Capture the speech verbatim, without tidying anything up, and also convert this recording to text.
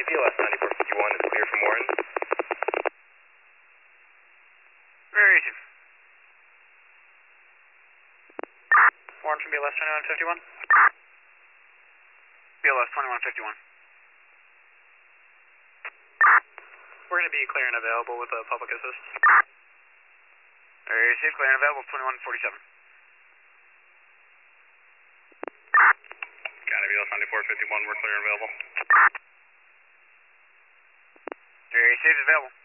B L S ninety-four fifty-one is clear from Warren. Very easy. Warren from B L S twenty-one fifty-one. B L S twenty-one fifty-one. We're going to be clear and available with the public assist. Very safe, clear and available, twenty-one forty-seven. Got it, B L S ninety-four fifty-one, we're clear and available. Very safe, available.